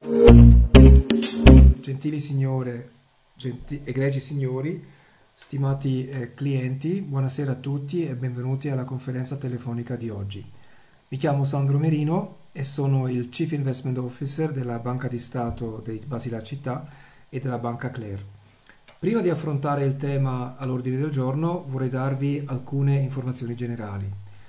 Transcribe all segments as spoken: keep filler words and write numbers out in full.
Gentili signore, genti- egregi signori, stimati eh, clienti, buonasera a tutti e benvenuti alla conferenza telefonica di oggi. Mi chiamo Sandro Merino e sono il Chief Investment Officer della Banca di Stato di Basilea Città e della Banca Clare. Prima di affrontare il tema all'ordine del giorno vorrei darvi alcune informazioni generali.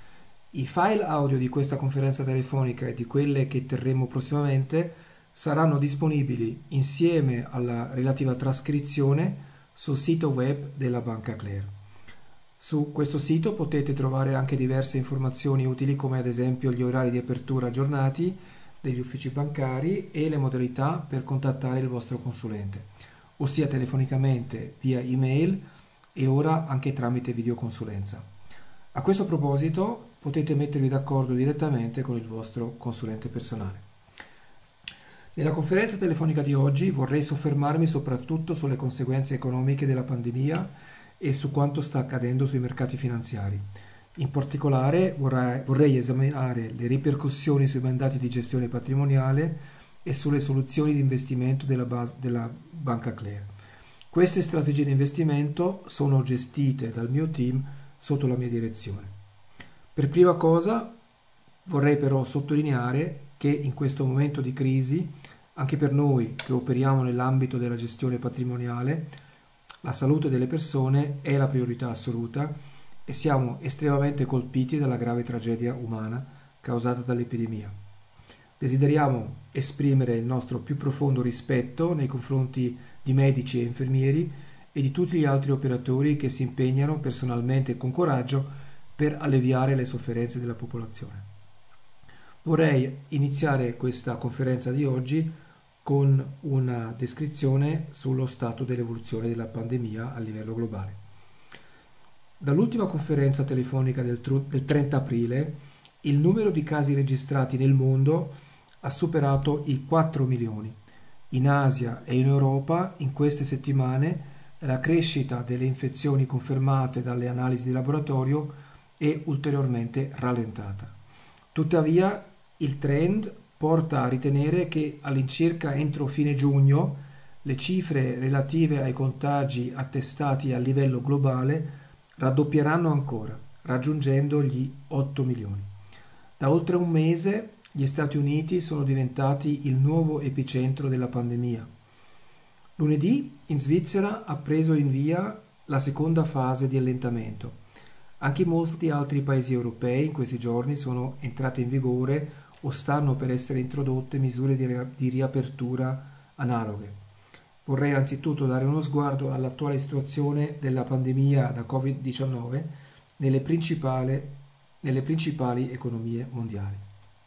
I file audio di questa conferenza telefonica e di quelle che terremo prossimamente saranno disponibili insieme alla relativa trascrizione sul sito web della Banca Clare. Su questo sito potete trovare anche diverse informazioni utili come ad esempio gli orari di apertura aggiornati degli uffici bancari e le modalità per contattare il vostro consulente, ossia telefonicamente, via email e ora anche tramite videoconsulenza. A questo proposito potete mettervi d'accordo direttamente con il vostro consulente personale. Nella conferenza telefonica di oggi vorrei soffermarmi soprattutto sulle conseguenze economiche della pandemia e su quanto sta accadendo sui mercati finanziari. In particolare vorrei, vorrei esaminare le ripercussioni sui mandati di gestione patrimoniale e sulle soluzioni di investimento della, base, della Banca Clare. Queste strategie di investimento sono gestite dal mio team sotto la mia direzione. Per prima cosa vorrei però sottolineare che in questo momento di crisi, anche per noi che operiamo nell'ambito della gestione patrimoniale, la salute delle persone è la priorità assoluta e siamo estremamente colpiti dalla grave tragedia umana causata dall'epidemia. Desideriamo esprimere il nostro più profondo rispetto nei confronti di medici e infermieri e di tutti gli altri operatori che si impegnano personalmente e con coraggio per alleviare le sofferenze della popolazione. Vorrei iniziare questa conferenza di oggi con una descrizione sullo stato dell'evoluzione della pandemia a livello globale. Dall'ultima conferenza telefonica del, del trenta aprile, il numero di casi registrati nel mondo ha superato i quattro milioni. In Asia e in Europa, in queste settimane, la crescita delle infezioni confermate dalle analisi di laboratorio è ulteriormente rallentata. Tuttavia, il trend porta a ritenere che all'incirca entro fine giugno le cifre relative ai contagi attestati a livello globale raddoppieranno ancora, raggiungendo gli otto milioni. Da oltre un mese gli Stati Uniti sono diventati il nuovo epicentro della pandemia. Lunedì in Svizzera ha preso in via la seconda fase di allentamento. Anche molti altri paesi europei in questi giorni sono entrate in vigore o stanno per essere introdotte misure di, ri- di riapertura analoghe. Vorrei anzitutto dare uno sguardo all'attuale situazione della pandemia da covid diciannove nelle principali, nelle principali economie mondiali.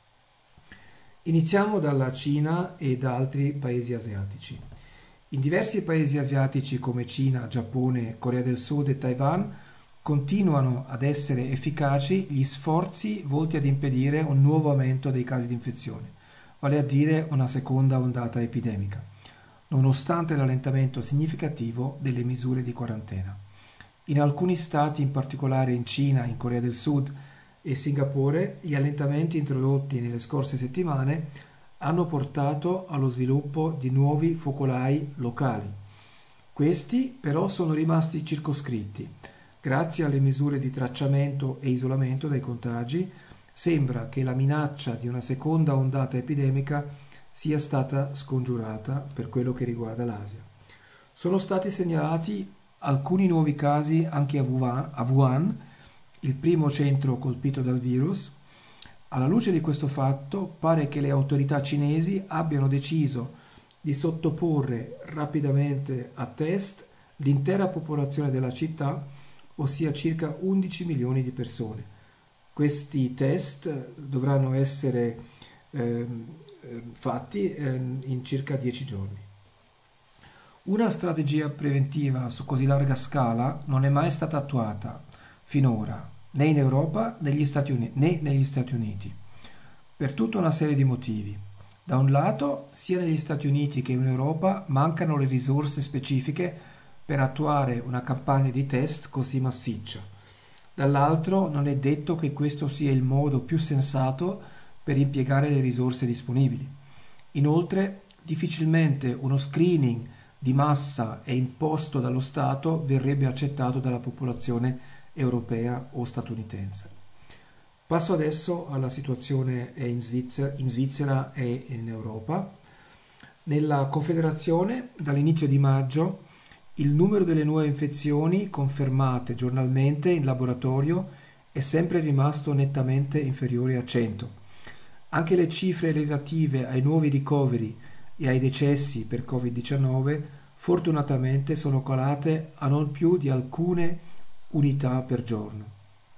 Iniziamo dalla Cina e da altri paesi asiatici. In diversi paesi asiatici come Cina, Giappone, Corea del Sud e Taiwan continuano ad essere efficaci gli sforzi volti ad impedire un nuovo aumento dei casi di infezione, vale a dire una seconda ondata epidemica, nonostante l'allentamento significativo delle misure di quarantena. In alcuni stati, in particolare in Cina, in Corea del Sud e Singapore, gli allentamenti introdotti nelle scorse settimane hanno portato allo sviluppo di nuovi focolai locali. Questi però sono rimasti circoscritti. Grazie alle misure di tracciamento e isolamento dai contagi, sembra che la minaccia di una seconda ondata epidemica sia stata scongiurata per quello che riguarda l'Asia. Sono stati segnalati alcuni nuovi casi anche a Wuhan, a Wuhan, il primo centro colpito dal virus. Alla luce di questo fatto, pare che le autorità cinesi abbiano deciso di sottoporre rapidamente a test l'intera popolazione della città, ossia circa undici milioni di persone. Questi test dovranno essere eh, fatti eh, in circa dieci giorni. Una strategia preventiva su così larga scala non è mai stata attuata finora, né in Europa né negli Stati Uniti, né negli Stati Uniti, per tutta una serie di motivi. Da un lato, sia negli Stati Uniti che in Europa mancano le risorse specifiche per attuare una campagna di test così massiccia. Dall'altro, non è detto che questo sia il modo più sensato per impiegare le risorse disponibili. Inoltre, difficilmente uno screening di massa e imposto dallo Stato verrebbe accettato dalla popolazione europea o statunitense. Passo adesso alla situazione in Svizzera, in Svizzera e in Europa. Nella Confederazione, dall'inizio di maggio, il numero delle nuove infezioni confermate giornalmente in laboratorio è sempre rimasto nettamente inferiore a cento. Anche le cifre relative ai nuovi ricoveri e ai decessi per covid diciannove fortunatamente sono calate a non più di alcune unità per giorno.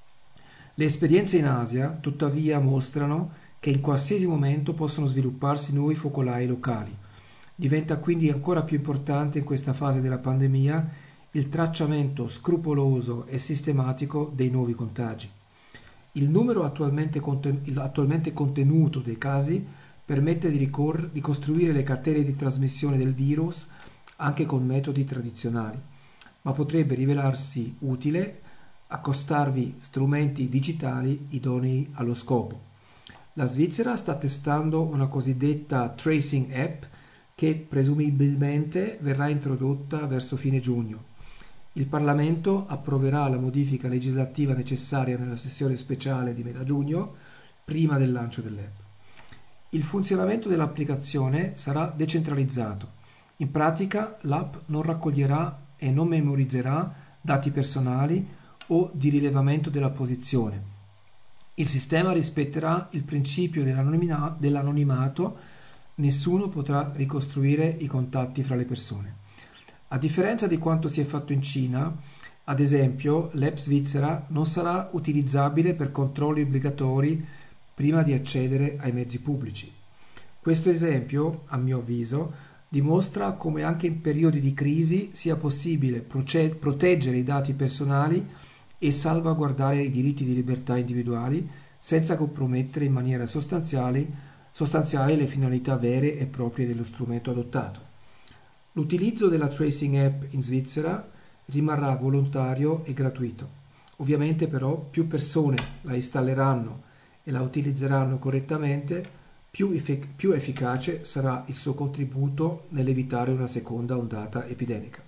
Le esperienze in Asia, tuttavia, mostrano che in qualsiasi momento possono svilupparsi nuovi focolai locali. Diventa quindi ancora più importante in questa fase della pandemia il tracciamento scrupoloso e sistematico dei nuovi contagi. Il numero attualmente, conten- attualmente contenuto dei casi permette di, ricor- di costruire le catene di trasmissione del virus anche con metodi tradizionali, ma potrebbe rivelarsi utile accostarvi strumenti digitali idonei allo scopo. La Svizzera sta testando una cosiddetta tracing app che presumibilmente verrà introdotta verso fine giugno. Il Parlamento approverà la modifica legislativa necessaria nella sessione speciale di metà giugno, prima del lancio dell'app. Il funzionamento dell'applicazione sarà decentralizzato. In pratica, l'app non raccoglierà e non memorizzerà dati personali o di rilevamento della posizione. Il sistema rispetterà il principio dell'anonima- dell'anonimato, nessuno potrà ricostruire i contatti fra le persone. A differenza di quanto si è fatto in Cina, ad esempio, l'app svizzera non sarà utilizzabile per controlli obbligatori prima di accedere ai mezzi pubblici. Questo esempio, a mio avviso, dimostra come anche in periodi di crisi sia possibile proce- proteggere i dati personali e salvaguardare i diritti di libertà individuali senza compromettere in maniera sostanziale, sostanziale le finalità vere e proprie dello strumento adottato. L'utilizzo della Tracing App in Svizzera rimarrà volontario e gratuito. Ovviamente però più persone la installeranno e la utilizzeranno correttamente, più, effic- più efficace sarà il suo contributo nell'evitare una seconda ondata epidemica.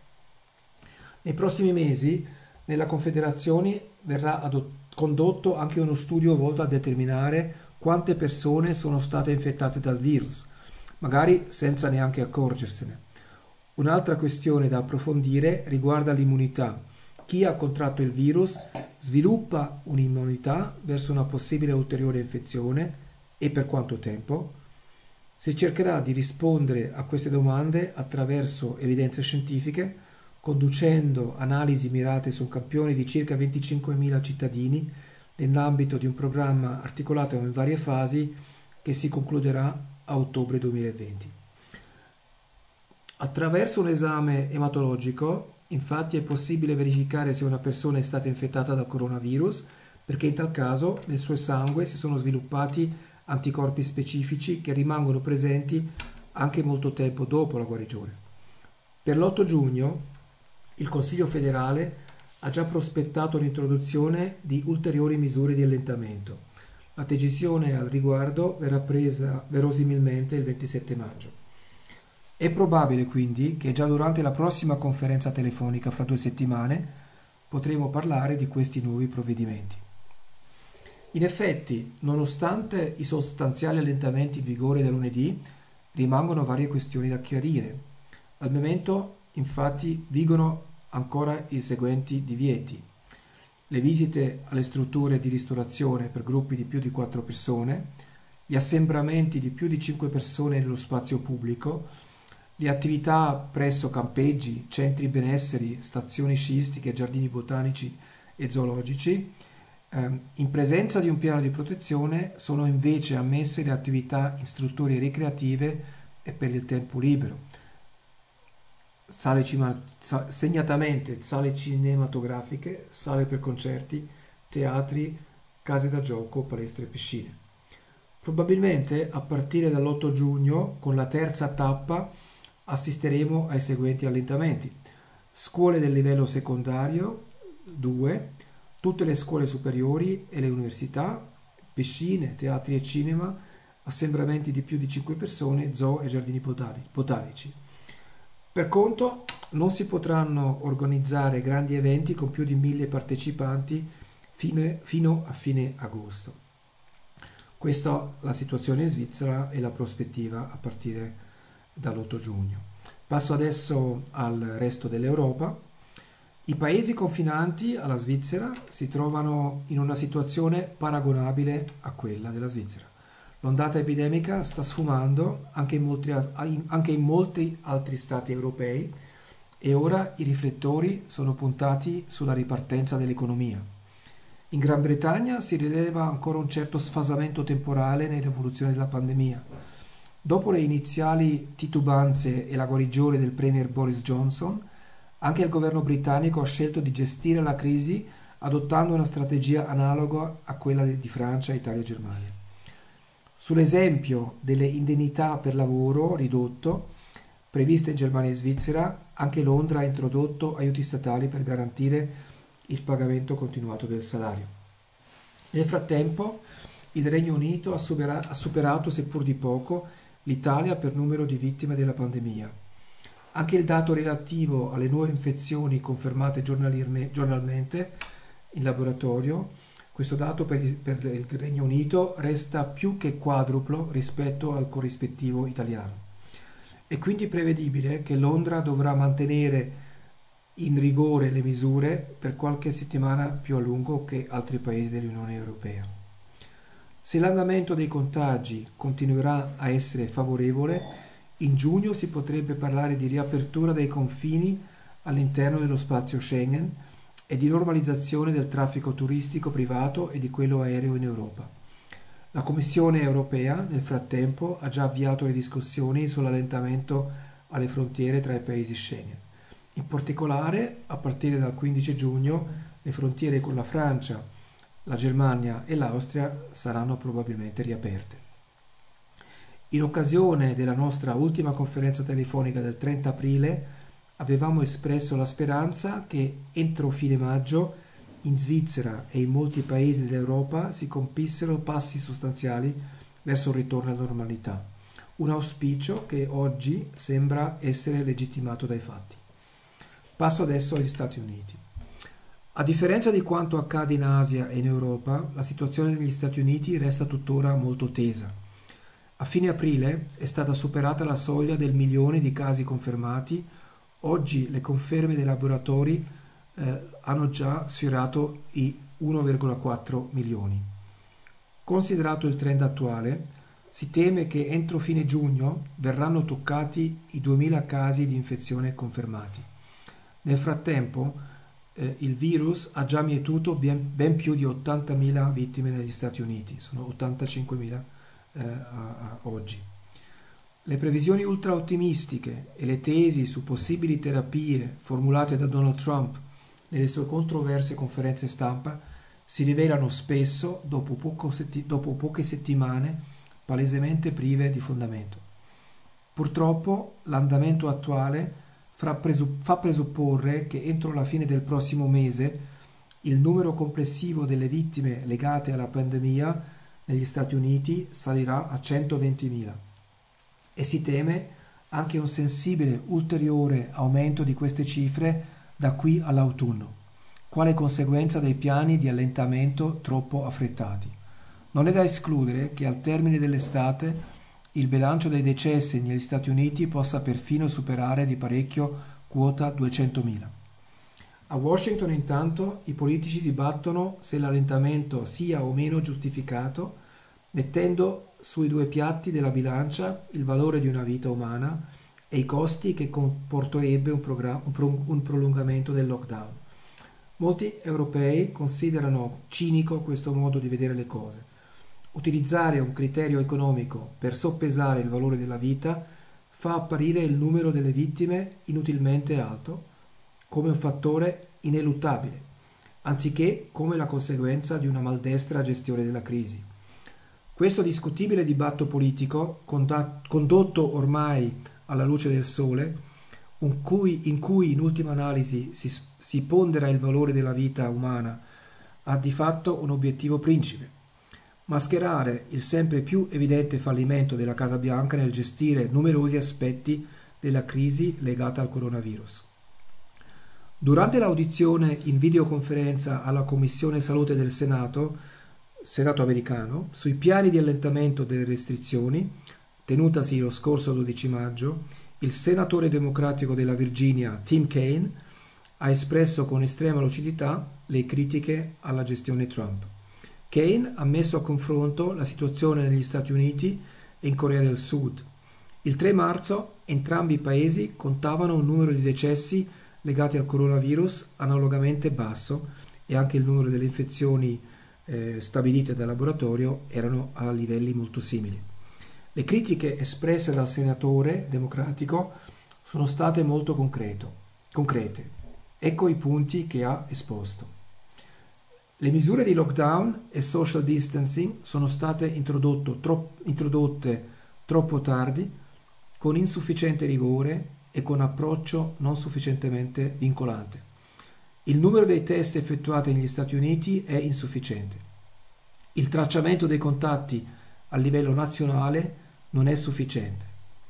Nei prossimi mesi nella Confederazione verrà adott- condotto anche uno studio volto a determinare quante persone sono state infettate dal virus, magari senza neanche accorgersene. Un'altra questione da approfondire riguarda l'immunità. Chi ha contratto il virus sviluppa un'immunità verso una possibile ulteriore infezione e per quanto tempo? Si cercherà di rispondere a queste domande attraverso evidenze scientifiche, conducendo analisi mirate su un campione di circa venticinquemila cittadini nell'ambito di un programma articolato in varie fasi che si concluderà a ottobre duemilaventi. Attraverso un esame ematologico, infatti, è possibile verificare se una persona è stata infettata da coronavirus, perché in tal caso nel suo sangue si sono sviluppati anticorpi specifici che rimangono presenti anche molto tempo dopo la guarigione. Per l'otto giugno il Consiglio federale ha già prospettato l'introduzione di ulteriori misure di allentamento. La decisione al riguardo verrà presa verosimilmente il ventisette maggio. È probabile quindi che già durante la prossima conferenza telefonica fra due settimane potremo parlare di questi nuovi provvedimenti. In effetti, nonostante i sostanziali allentamenti in vigore da lunedì, rimangono varie questioni da chiarire. Al momento, infatti, vigono ancora i seguenti divieti: le visite alle strutture di ristorazione per gruppi di più di quattro persone, gli assembramenti di più di cinque persone nello spazio pubblico, le attività presso campeggi, centri benesseri, stazioni sciistiche, giardini botanici e zoologici. In presenza di un piano di protezione sono invece ammesse le attività in strutture ricreative e per il tempo libero, sale cima- sa- segnatamente sale cinematografiche, sale per concerti, teatri, case da gioco, palestre e piscine. Probabilmente a partire dall'otto giugno, con la terza tappa, assisteremo ai seguenti allentamenti: scuole del livello secondario due, tutte le scuole superiori e le università, piscine, teatri e cinema, assembramenti di più di cinque persone, zoo e giardini botani- botanici. Per conto non si potranno organizzare grandi eventi con più di mille partecipanti fine- fino a fine agosto. Questa è la situazione in Svizzera e la prospettiva a partire dall'otto giugno. Passo adesso al resto dell'Europa. I paesi confinanti alla Svizzera si trovano in una situazione paragonabile a quella della Svizzera. L'ondata epidemica sta sfumando anche in molti, anche in molti altri stati europei e ora i riflettori sono puntati sulla ripartenza dell'economia. In Gran Bretagna si rileva ancora un certo sfasamento temporale nell'evoluzione della pandemia. Dopo le iniziali titubanze e la guarigione del premier Boris Johnson, anche il governo britannico ha scelto di gestire la crisi adottando una strategia analoga a quella di Francia, Italia e Germania. Sull'esempio delle indennità per lavoro ridotto previste in Germania e Svizzera, anche Londra ha introdotto aiuti statali per garantire il pagamento continuato del salario. Nel frattempo, il Regno Unito ha, supera- ha superato, seppur di poco, l'Italia per numero di vittime della pandemia. Anche il dato relativo alle nuove infezioni confermate giornalirme- giornalmente in laboratorio, questo dato per il, per il Regno Unito resta più che quadruplo rispetto al corrispettivo italiano. È quindi prevedibile che Londra dovrà mantenere in rigore le misure per qualche settimana più a lungo che altri paesi dell'Unione Europea. Se l'andamento dei contagi continuerà a essere favorevole, in giugno si potrebbe parlare di riapertura dei confini all'interno dello spazio Schengen e di normalizzazione del traffico turistico privato e di quello aereo in Europa. La Commissione europea, nel frattempo, ha già avviato le discussioni sull'allentamento alle frontiere tra i paesi Schengen. In particolare, a partire dal quindici giugno, le frontiere con la Francia, la Germania e l'Austria saranno probabilmente riaperte. In occasione della nostra ultima conferenza telefonica del trenta aprile, avevamo espresso la speranza che entro fine maggio in Svizzera e in molti paesi dell'Europa si compissero passi sostanziali verso il ritorno alla normalità, un auspicio che oggi sembra essere legittimato dai fatti. Passo adesso agli Stati Uniti. A differenza di quanto accade in Asia e in Europa, la situazione negli Stati Uniti resta tuttora molto tesa. A fine aprile è stata superata la soglia del milione di casi confermati. Oggi le conferme dei laboratori eh, hanno già sfiorato i uno virgola quattro milioni. Considerato il trend attuale, si teme che entro fine giugno verranno toccati i duemila casi di infezione confermati. Nel frattempo, eh, il virus ha già mietuto ben, ben più di ottantamila vittime negli Stati Uniti, sono ottantacinquemila eh, a, a oggi. Le previsioni ultra ottimistiche e le tesi su possibili terapie formulate da Donald Trump nelle sue controverse conferenze stampa si rivelano spesso, dopo, poco setti- dopo poche settimane, palesemente prive di fondamento. Purtroppo l'andamento attuale fra presu- fa presupporre che entro la fine del prossimo mese il numero complessivo delle vittime legate alla pandemia negli Stati Uniti salirà a centoventimila. E si teme anche un sensibile ulteriore aumento di queste cifre da qui all'autunno, quale conseguenza dei piani di allentamento troppo affrettati. Non è da escludere che al termine dell'estate il bilancio dei decessi negli Stati Uniti possa perfino superare di parecchio quota duecentomila. A Washington, intanto, i politici dibattono se l'allentamento sia o meno giustificato, mettendo sui due piatti della bilancia il valore di una vita umana e i costi che comporterebbe un, programma, un, pro, un prolungamento del lockdown. Molti europei considerano cinico questo modo di vedere le cose. Utilizzare un criterio economico per soppesare il valore della vita fa apparire il numero delle vittime inutilmente alto come un fattore ineluttabile, anziché come la conseguenza di una maldestra gestione della crisi. Questo discutibile dibattito politico, condotto ormai alla luce del sole, in cui in, cui in ultima analisi si, si pondera il valore della vita umana, ha di fatto un obiettivo principe: mascherare il sempre più evidente fallimento della Casa Bianca nel gestire numerosi aspetti della crisi legata al coronavirus. Durante l'audizione in videoconferenza alla Commissione Salute del Senato, Senato americano, sui piani di allentamento delle restrizioni, tenutasi lo scorso dodici maggio, il senatore democratico della Virginia, Tim Kaine, ha espresso con estrema lucidità le critiche alla gestione Trump. Kaine ha messo a confronto la situazione negli Stati Uniti e in Corea del Sud. Il tre marzo entrambi i paesi contavano un numero di decessi legati al coronavirus analogamente basso e anche il numero delle infezioni eh, stabilite dal laboratorio erano a livelli molto simili. Le critiche espresse dal senatore democratico sono state molto concreto, concrete. Ecco i punti che ha esposto. Le misure di lockdown e social distancing sono state introdotto tro- introdotte troppo tardi, con insufficiente rigore e con approccio non sufficientemente vincolante. Il numero dei test effettuati negli Stati Uniti è insufficiente. Il tracciamento dei contatti a livello nazionale non è sufficiente.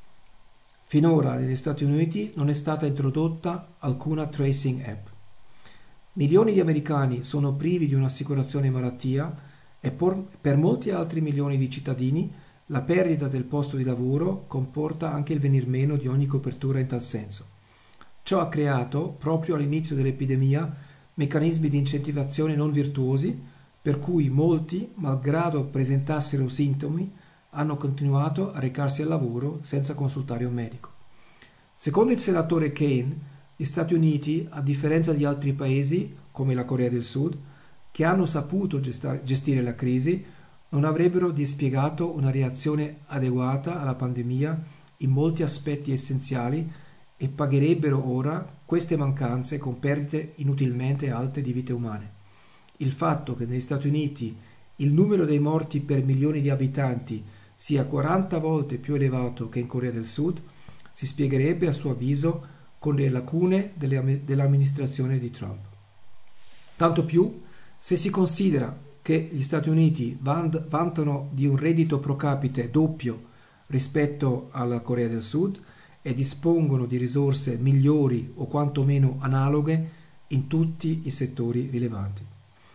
Finora negli Stati Uniti non è stata introdotta alcuna tracing app. Milioni di americani sono privi di un'assicurazione malattia e por- per molti altri milioni di cittadini la perdita del posto di lavoro comporta anche il venir meno di ogni copertura in tal senso. Ciò ha creato, proprio all'inizio dell'epidemia, meccanismi di incentivazione non virtuosi, per cui molti, malgrado presentassero sintomi, hanno continuato a recarsi al lavoro senza consultare un medico. Secondo il senatore Kaine, gli Stati Uniti, a differenza di altri paesi, come la Corea del Sud, che hanno saputo gesta- gestire la crisi, non avrebbero dispiegato una reazione adeguata alla pandemia in molti aspetti essenziali e pagherebbero ora queste mancanze con perdite inutilmente alte di vite umane. Il fatto che negli Stati Uniti il numero dei morti per milioni di abitanti sia quaranta volte più elevato che in Corea del Sud si spiegherebbe a suo avviso con le lacune delle, dell'amministrazione di Trump. Tanto più se si considera che gli Stati Uniti vantano di un reddito pro capite doppio rispetto alla Corea del Sud e dispongono di risorse migliori o quantomeno analoghe in tutti i settori rilevanti.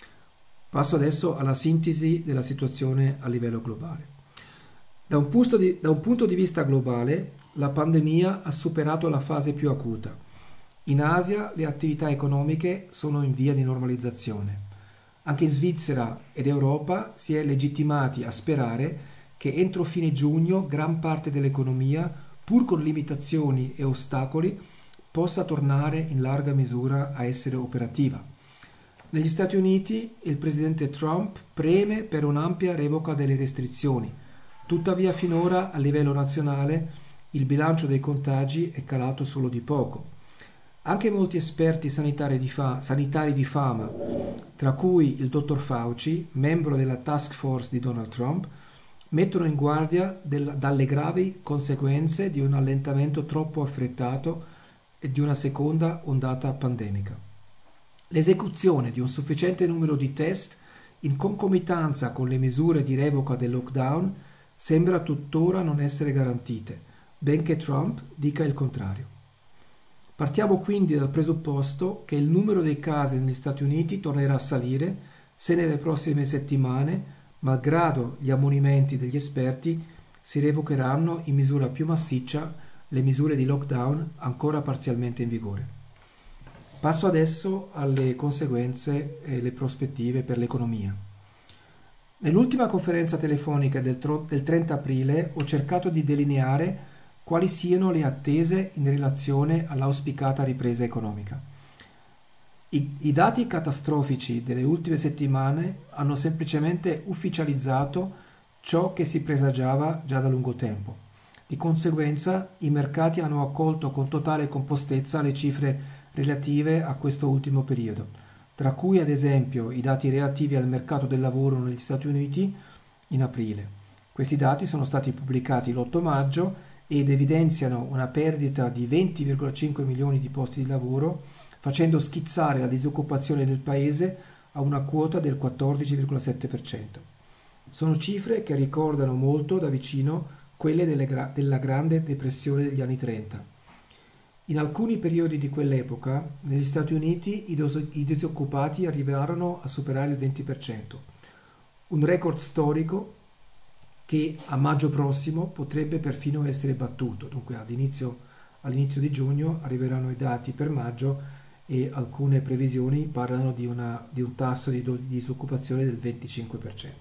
Passo adesso alla sintesi della situazione a livello globale. Da un punto di, da un punto di vista globale, la pandemia ha superato la fase più acuta. In Asia le attività economiche sono in via di normalizzazione. Anche in Svizzera ed Europa si è legittimati a sperare che entro fine giugno gran parte dell'economia, pur con limitazioni e ostacoli, possa tornare in larga misura a essere operativa. Negli Stati Uniti il presidente Trump preme per un'ampia revoca delle restrizioni, tuttavia finora a livello nazionale il bilancio dei contagi è calato solo di poco. Anche molti esperti sanitari di, fa- sanitari di fama, tra cui il dottor Fauci, membro della task force di Donald Trump, mettono in guardia del- dalle gravi conseguenze di un allentamento troppo affrettato e di una seconda ondata pandemica. L'esecuzione di un sufficiente numero di test in concomitanza con le misure di revoca del lockdown sembra tuttora non essere garantite, benché Trump dica il contrario. Partiamo quindi dal presupposto che il numero dei casi negli Stati Uniti tornerà a salire se nelle prossime settimane, malgrado gli ammonimenti degli esperti, si revocheranno in misura più massiccia le misure di lockdown ancora parzialmente in vigore. Passo adesso alle conseguenze e le prospettive per l'economia. Nell'ultima conferenza telefonica del, tro- del trenta aprile ho cercato di delineare quali siano le attese in relazione all'auspicata ripresa economica. I, I dati catastrofici delle ultime settimane hanno semplicemente ufficializzato ciò che si presagiava già da lungo tempo. Di conseguenza, i mercati hanno accolto con totale compostezza le cifre relative a questo ultimo periodo, tra cui ad esempio i dati relativi al mercato del lavoro negli Stati Uniti in aprile. Questi dati sono stati pubblicati l'otto maggio ed evidenziano una perdita di venti virgola cinque milioni di posti di lavoro, facendo schizzare la disoccupazione del paese a una quota del quattordici virgola sette per cento. Sono cifre che ricordano molto da vicino quelle delle gra- della Grande Depressione degli anni trenta. In alcuni periodi di quell'epoca, negli Stati Uniti i, dos- i disoccupati arrivarono a superare il venti per cento, un record storico che a maggio prossimo potrebbe perfino essere battuto. Dunque ad inizio- all'inizio di giugno arriveranno i dati per maggio e alcune previsioni parlano di, una- di un tasso di, do- di disoccupazione del venticinque per cento.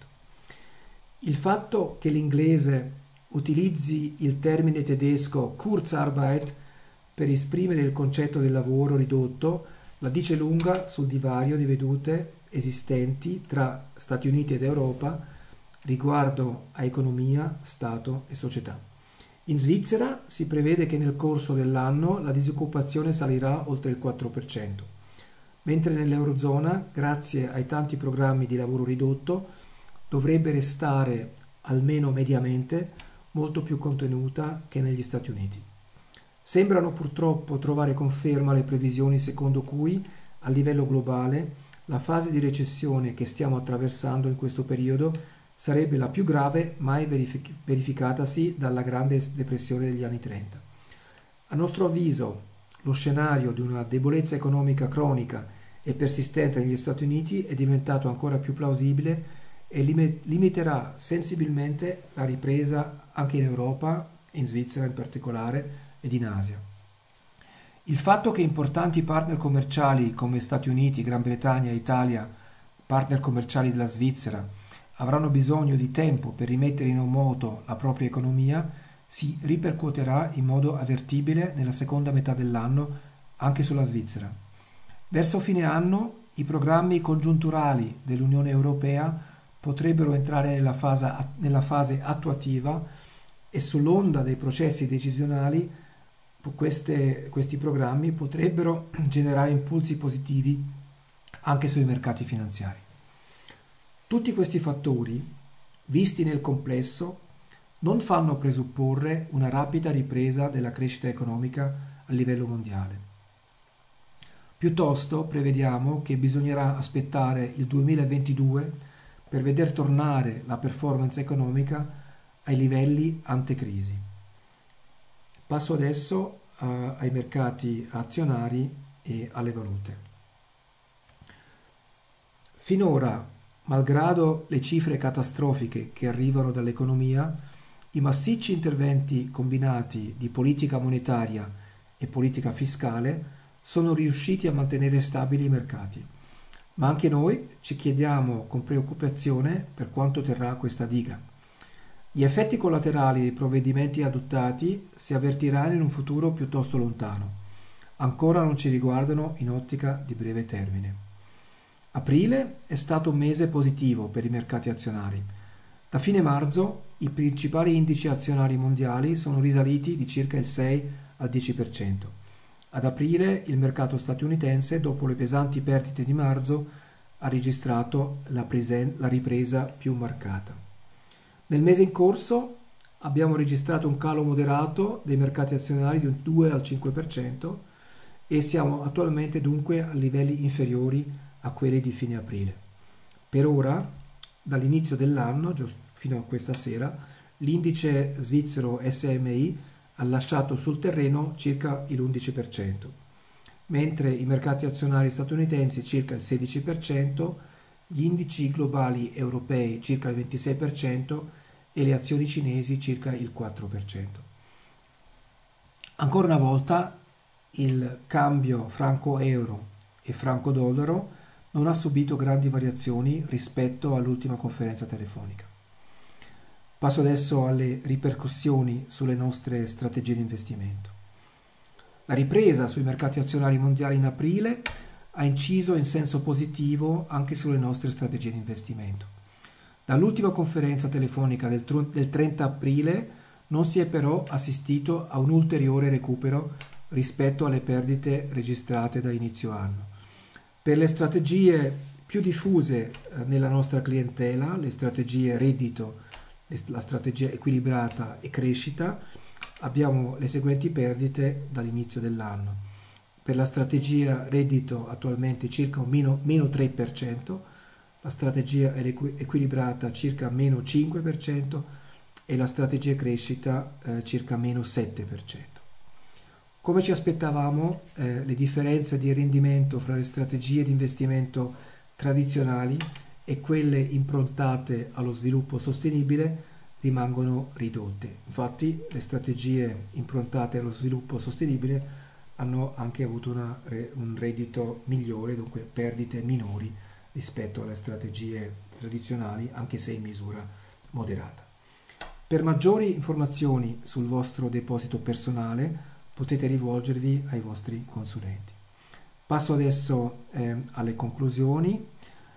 Il fatto che l'inglese utilizzi il termine tedesco Kurzarbeit per esprimere il concetto del lavoro ridotto la dice lunga sul divario di vedute esistenti tra Stati Uniti ed Europa riguardo a economia, Stato e società. In Svizzera si prevede che nel corso dell'anno la disoccupazione salirà oltre il quattro per cento, mentre nell'Eurozona, grazie ai tanti programmi di lavoro ridotto, dovrebbe restare, almeno mediamente, molto più contenuta che negli Stati Uniti. Sembrano purtroppo trovare conferma le previsioni secondo cui, a livello globale, la fase di recessione che stiamo attraversando in questo periodo sarebbe la più grave mai verific- verificatasi dalla Grande Depressione degli anni trenta. A nostro avviso, lo scenario di una debolezza economica cronica e persistente negli Stati Uniti è diventato ancora più plausibile e lim- limiterà sensibilmente la ripresa anche in Europa, in Svizzera in particolare, ed in Asia. Il fatto che importanti partner commerciali come Stati Uniti, Gran Bretagna e Italia, partner commerciali della Svizzera, avranno bisogno di tempo per rimettere in moto la propria economia, si ripercuoterà in modo avvertibile nella seconda metà dell'anno anche sulla Svizzera. Verso fine anno i programmi congiunturali dell'Unione Europea potrebbero entrare nella fase, nella fase attuativa e sull'onda dei processi decisionali queste, questi programmi potrebbero generare impulsi positivi anche sui mercati finanziari. Tutti questi fattori, visti nel complesso, non fanno presupporre una rapida ripresa della crescita economica a livello mondiale. Piuttosto prevediamo che bisognerà aspettare il duemilaventidue per veder tornare la performance economica ai livelli ante-crisi. Passo adesso a, ai mercati azionari e alle valute. Finora, malgrado le cifre catastrofiche che arrivano dall'economia, i massicci interventi combinati di politica monetaria e politica fiscale sono riusciti a mantenere stabili i mercati. Ma anche noi ci chiediamo con preoccupazione per quanto terrà questa diga. Gli effetti collaterali dei provvedimenti adottati si avvertiranno in un futuro piuttosto lontano. Ancora non ci riguardano in ottica di breve termine. Aprile è stato un mese positivo per i mercati azionari. Da fine marzo i principali indici azionari mondiali sono risaliti di circa il sei al dieci per cento. Ad aprile il mercato statunitense, dopo le pesanti perdite di marzo, ha registrato la, presen- la ripresa più marcata. Nel mese in corso abbiamo registrato un calo moderato dei mercati azionari di un due al cinque per cento e siamo attualmente dunque a livelli inferiori a quelli di fine aprile. Per ora, dall'inizio dell'anno, giusto fino a questa sera, l'indice svizzero S M I ha lasciato sul terreno circa l'undici per cento, mentre i mercati azionari statunitensi circa il sedici per cento, gli indici globali europei circa il ventisei per cento e le azioni cinesi circa il quattro per cento. Ancora una volta il cambio franco-euro e franco-dollaro non ha subito grandi variazioni rispetto all'ultima conferenza telefonica. Passo adesso alle ripercussioni sulle nostre strategie di investimento. La ripresa sui mercati azionari mondiali in aprile ha inciso in senso positivo anche sulle nostre strategie di investimento. Dall'ultima conferenza telefonica del, del trenta aprile non si è però assistito a un ulteriore recupero rispetto alle perdite registrate da inizio anno. Per le strategie più diffuse eh, nella nostra clientela, le strategie reddito, la strategia equilibrata e crescita, abbiamo le seguenti perdite dall'inizio dell'anno. Per la strategia reddito attualmente circa un meno, meno tre per cento, la strategia equilibrata circa meno cinque per cento e la strategia crescita eh, circa meno sette per cento. Come ci aspettavamo, eh, le differenze di rendimento fra le strategie di investimento tradizionali e quelle improntate allo sviluppo sostenibile rimangono ridotte. Infatti, le strategie improntate allo sviluppo sostenibile hanno anche avuto una, un reddito migliore, dunque perdite minori rispetto alle strategie tradizionali, anche se in misura moderata. Per maggiori informazioni sul vostro deposito personale potete rivolgervi ai vostri consulenti. Passo adesso eh, alle conclusioni.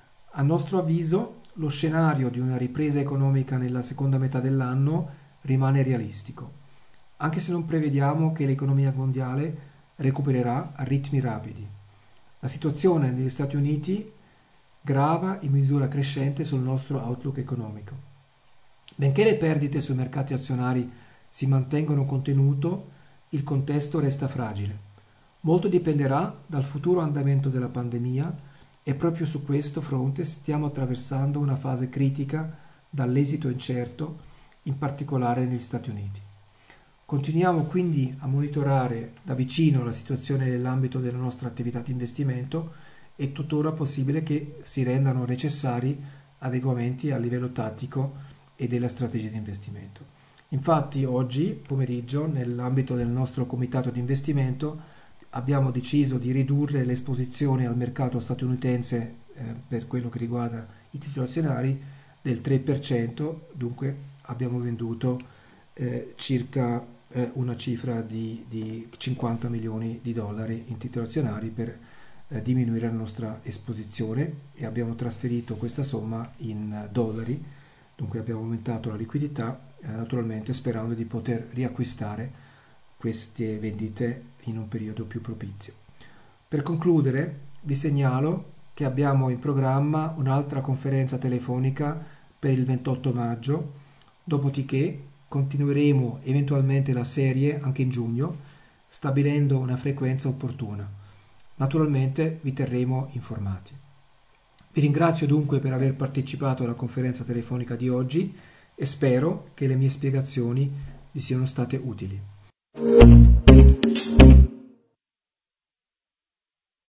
A nostro avviso, lo scenario di una ripresa economica nella seconda metà dell'anno rimane realistico, anche se non prevediamo che l'economia mondiale recupererà a ritmi rapidi. La situazione negli Stati Uniti grava in misura crescente sul nostro outlook economico. Benché le perdite sui mercati azionari si mantengono contenuto, il contesto resta fragile. Molto dipenderà dal futuro andamento della pandemia e proprio su questo fronte stiamo attraversando una fase critica dall'esito incerto, in particolare negli Stati Uniti. Continuiamo quindi a monitorare da vicino la situazione nell'ambito della nostra attività di investimento e tuttora possibile che si rendano necessari adeguamenti a livello tattico e della strategia di investimento. Infatti oggi pomeriggio, nell'ambito del nostro comitato di investimento, abbiamo deciso di ridurre l'esposizione al mercato statunitense eh, per quello che riguarda i titoli azionari del tre per cento, dunque abbiamo venduto eh, circa eh, una cifra di, di cinquanta milioni di dollari in titoli azionari per eh, diminuire la nostra esposizione e abbiamo trasferito questa somma in dollari, dunque abbiamo aumentato la liquidità, eh, naturalmente sperando di poter riacquistare queste vendite in un periodo più propizio. Per concludere, vi segnalo che abbiamo in programma un'altra conferenza telefonica per il ventotto maggio, dopodiché continueremo eventualmente la serie anche in giugno, stabilendo una frequenza opportuna. Naturalmente vi terremo informati. Vi ringrazio dunque per aver partecipato alla conferenza telefonica di oggi e spero che le mie spiegazioni vi siano state utili.